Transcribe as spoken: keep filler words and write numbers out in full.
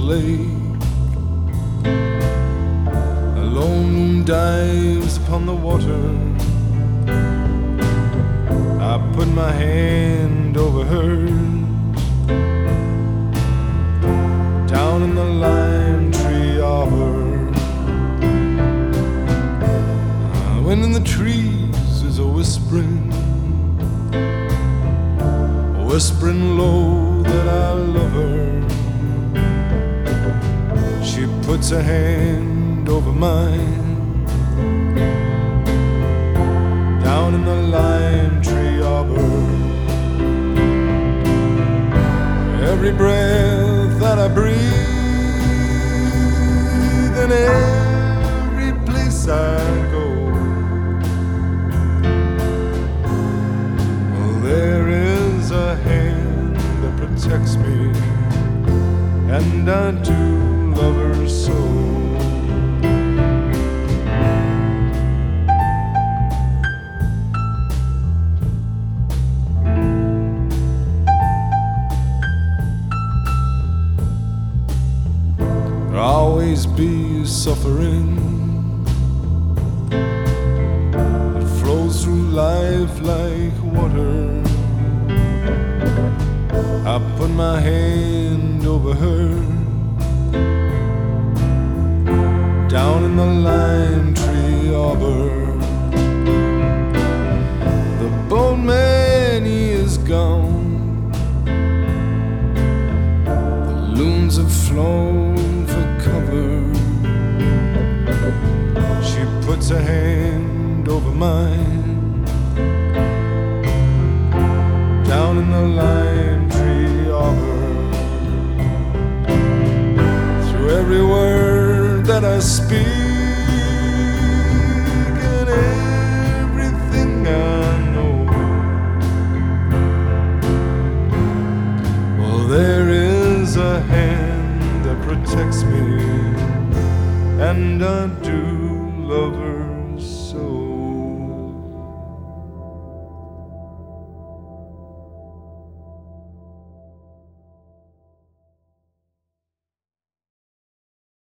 lake. A lone moon dives upon the water. I put my hand over hers. Down in the lime tree arbor, uh, when in the trees is a whispering, whispering low that I love her. She puts her hand over mine. Down in the lime tree arbor, every breath that I breathe, and every place I go, well, there is a hand that protects me, and I do love her so. There'll always be suffering. It flows through life like water. I put my hand over her. Down in the lime tree arbor, the boatman, he is gone. The loons have flown for cover. She puts her hand over mine. Down in the lime tree arbor, through every word that I speak and everything I know, well, there is a hand that protects me, and I do love her